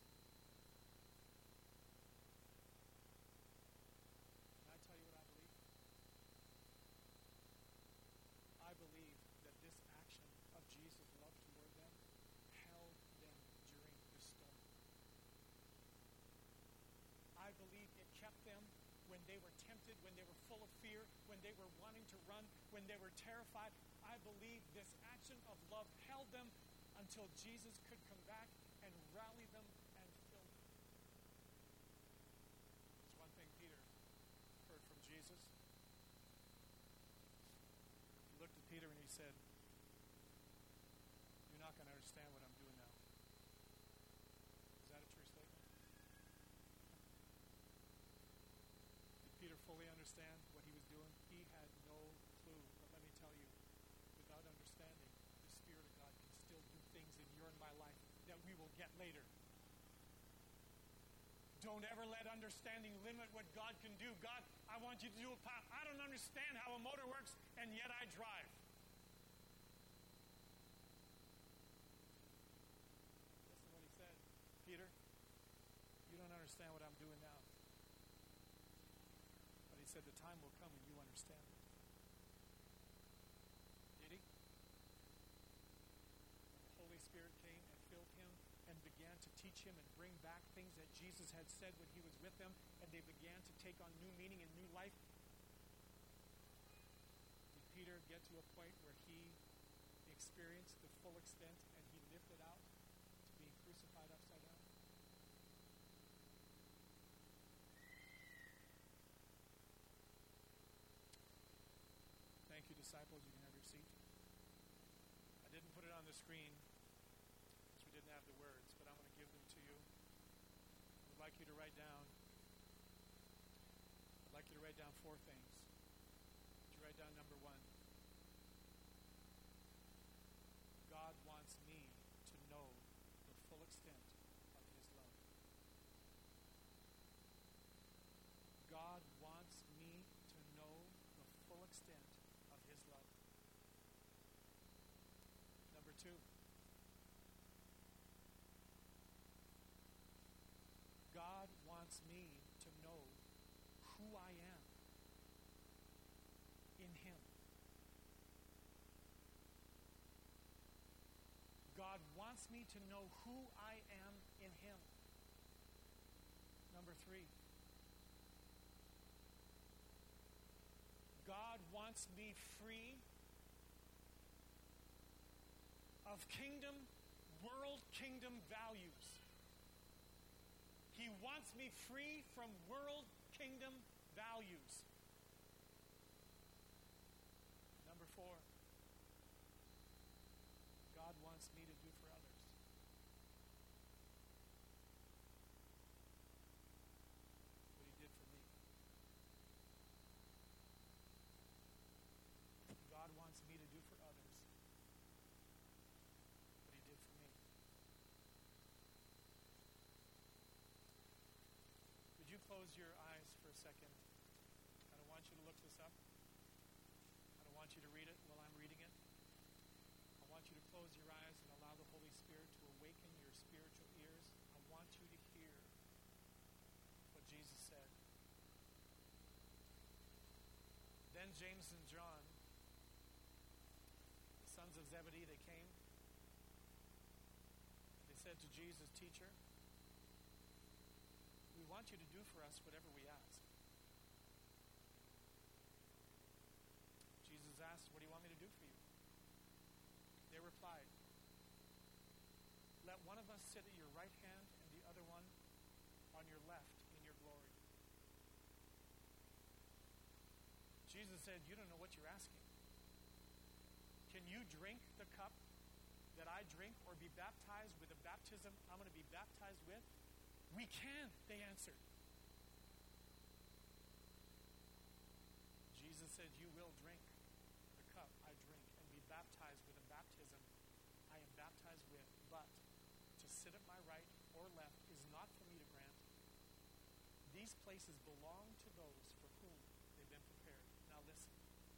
Can I tell you what I believe? I believe that this action of Jesus' love toward them held them during the storm. I believe it kept them when they were tempted, when they were full of fear, when they were wanting to run. when they were terrified, I believe this action of love held them until Jesus could come back and rally them and fill them. There's one thing Peter heard from Jesus. He looked at Peter and he said, "You're not going to understand what I'm doing now." Is that a true statement? Did Peter fully understand what he was doing? He had no clue. But let me tell you, without understanding, the Spirit of God can still do things in your and my life that we will get later. Don't ever let understanding limit what God can do. God, I want you to do a path. I don't understand how a motor works, and yet I drive. Listen to what he said. Peter, you don't understand what I'm doing now. But he said the time will come when you understand it. Did he? When the Holy Spirit came and filled him and began to teach him and bring back things that Jesus had said when he was with them, and they began to take on new meaning and new life. Did Peter get to a point where he experienced the full extent and he lived it out to being crucified upside down? Thank you, disciples. You can have your seat. I didn't put it on the screen because we didn't have the words, but I'm going to give them to you. I'd like you to write down. I'd like you to write down 4 things. Would you write down number 1? God wants me to know the full extent of his love. God wants me to know the full extent of his love. Number 2. God wants me to know who I am in him. God wants me to know who I am in him. Number 3. God wants me free of world kingdom values. He wants me free from world kingdom values. Number 4. God wants me to do for others what he did for me. God wants me to do for others what he did for me. Would you close your eyes for a second? I don't want you to look this up. I don't want you to read it while I'm reading it. I want you to close your eyes and allow the Holy Spirit to awaken your spiritual ears. I want you to hear what Jesus said. Then James and John, the sons of Zebedee, they came. They said to Jesus, "Teacher, we want you to do for us whatever we ask." Jesus asked, "What do you want me to do for you?" They replied, "Let one of us sit at your right hand and the other one on your left in your glory." Jesus said, "You don't know what you're asking. Can you drink the cup that I drink or be baptized with the baptism I'm going to be baptized with?" "We can," they answered. Jesus said, "You will drink the cup I drink and be baptized with the baptism I am baptized with, but to sit at my right or left is not for me to grant. These places belong to those for whom they've been prepared." Now listen.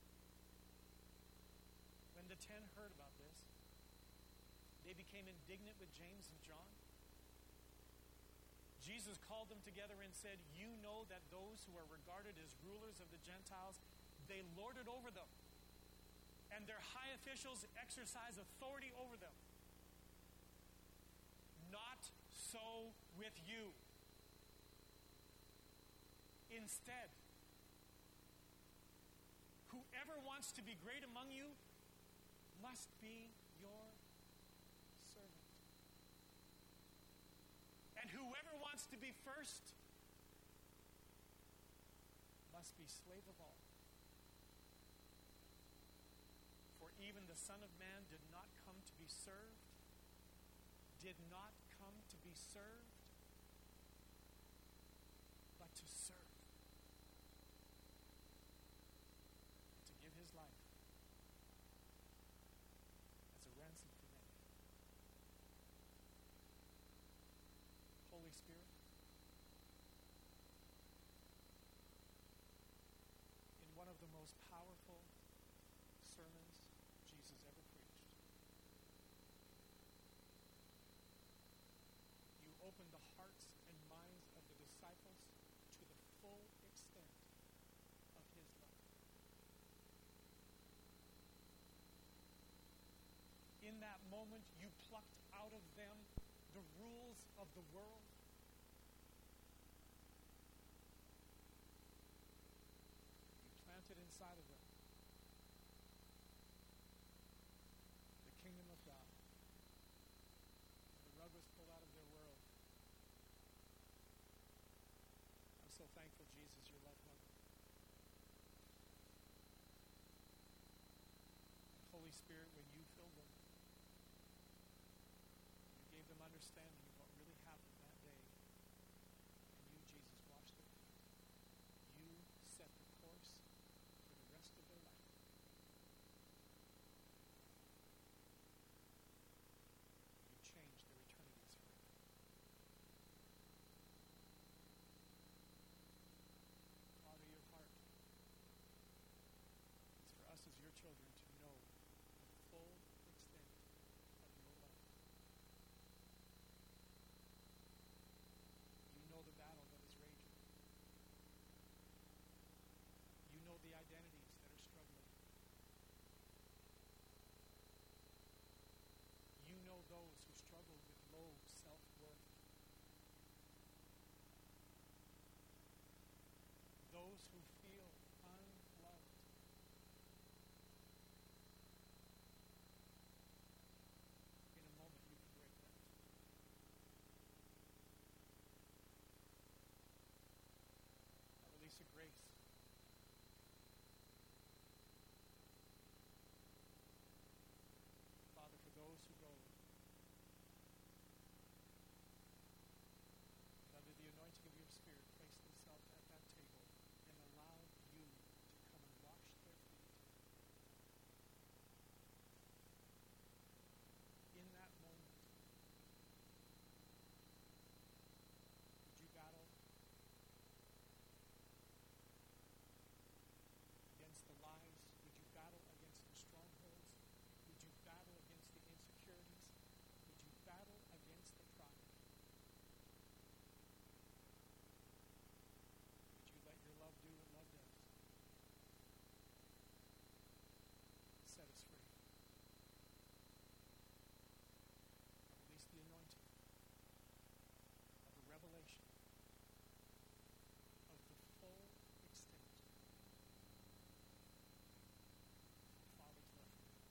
When the 10 heard about this, they became indignant with James and John. Jesus called them together and said, "You know that those who are regarded as rulers of the Gentiles, they lord it over them, and their high officials exercise authority over them. Not so with you. Instead, Whoever wants to be great among you must be your servant. And whoever wants to be first must be slave of all. For even the Son of Man did not come to be served, did not come to be served, but to serve, to give his life as a ransom for many. Holy Spirit, in one of the most powerful sermons Jesus ever preached, you opened the hearts and minds of the disciples to the full extent of his love. In that moment, you plucked out of them the rules of the world. You planted inside of them the kingdom of God. And the rug was pulled out of their world. I'm so thankful, Jesus, your love never. And Holy Spirit, when you filled them, you gave them understanding of what really happened that day. And you, Jesus, washed their feet. You set the course for the rest of their life. You changed their eternities forever. Father, your heart is for us as your children to know the full extent of your love. You know the battle that is raging. You know the identities that are struggling. You know those who struggle with low self-worth. Those who feel unloved. In a moment, you can break that. I release a grace. Father, for those who go, and under the anointing of your Spirit, place themselves at that table and allow you to come and wash their feet. In that moment, would you battle against the lies? Would you battle against the strongholds? Would you battle against the insecurities? Would you battle against the pride? Would you let your love do what love does? Set us free. I release the anointing of a revelation of the full extent of the Father's love for me.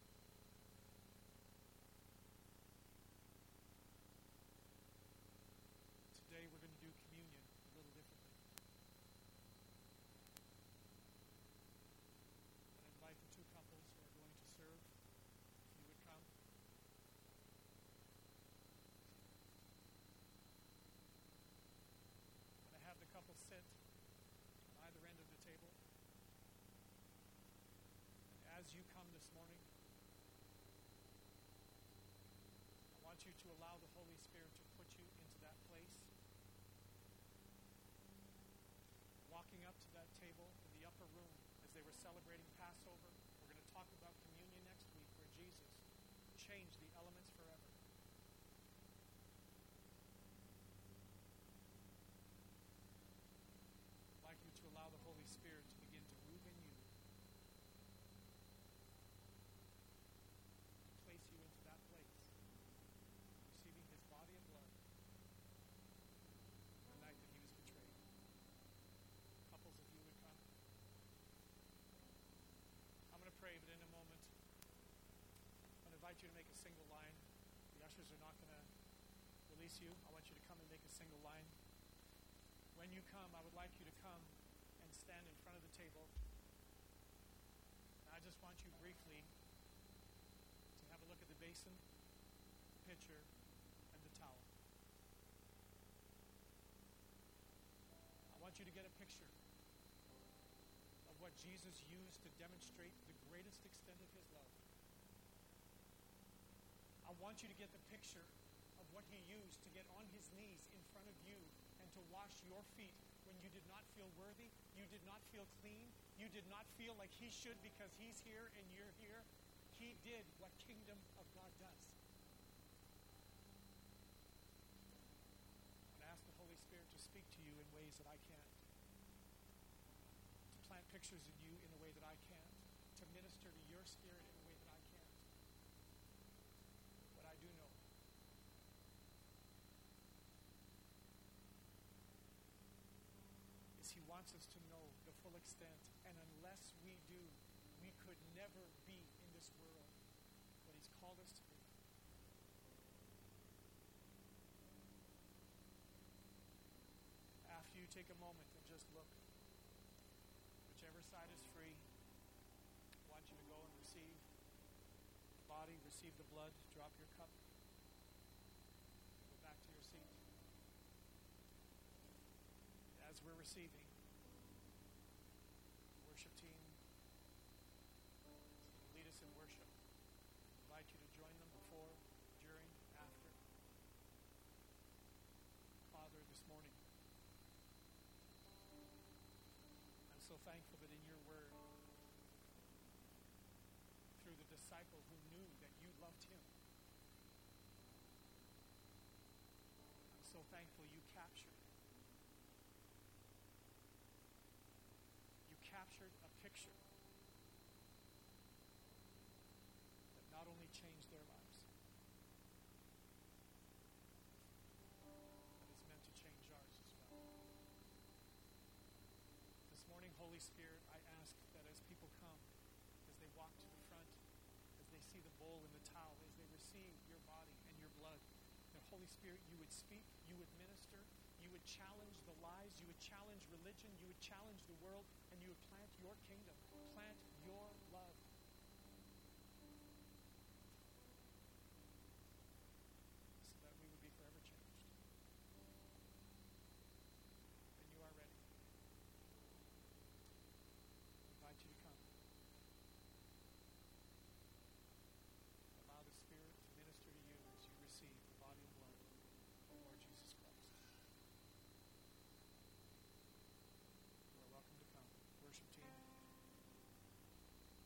Today we're going to do communion a little differently. I invite the two couples who are going to serve, if you would come. I'm going to have the couple sit on either end of the table. And as you come this morning, I want you to allow the Holy Spirit to put you into that place. Walking up to that table in the upper room as they were celebrating Passover. We're going to talk about communion next week, where Jesus changed the elements forever. I'd like you to allow the Holy Spirit to begin to move in you, to place you into that place, receiving his body and blood the night that he was betrayed. Couples, if you would come. you to make a single line. The ushers are not going to release you. I want you to come and make a single line. When you come, I would like you to come and stand in front of the table. And I just want you briefly to have a look at the basin, pitcher, and the towel. I want you to get a picture of what Jesus used to demonstrate the greatest extent of his love. I want you to get the picture of what he used to get on his knees in front of you and to wash your feet when you did not feel worthy, you did not feel clean, you did not feel like he should because he's here and you're here. He did what kingdom of God does. And I ask the Holy Spirit to speak to you in ways that I can't. To plant pictures in you in a way that I can't. To minister to your spirit in a way that I can't. But I do know is he wants us to know the full extent. And unless we do, we could never be in this world what he's called us to be. After you take a moment and just look, whichever side is free, I want you to go and receive the body, receive the blood, drop your cup, go back to your seat. As we're receiving, the worship team is going to lead us in worship. I invite you to join them before, during, after. Father, this morning, I'm so thankful that in your word, through the disciple who knew that you loved him, I'm so thankful you captured a picture that not only changed their lives, but is meant to change ours as well. This morning, Holy Spirit, I ask that as people come, as they walk to the front, as they see the bowl and the towel, as they receive your body and your blood, that Holy Spirit, you would speak, you would minister, you would challenge the lies, you would challenge religion, you would challenge the world, and you would plant your kingdom, plant your love. So that we would be forever changed. And you are ready. I invite you to come. Allow the Spirit to minister to you as you receive the body and blood of the Lord Jesus Christ. You are welcome to come. Worship team.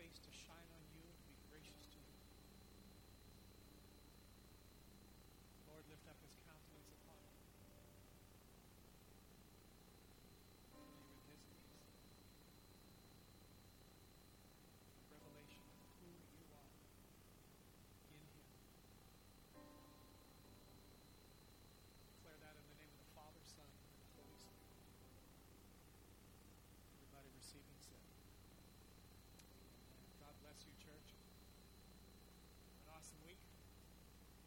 face to shine on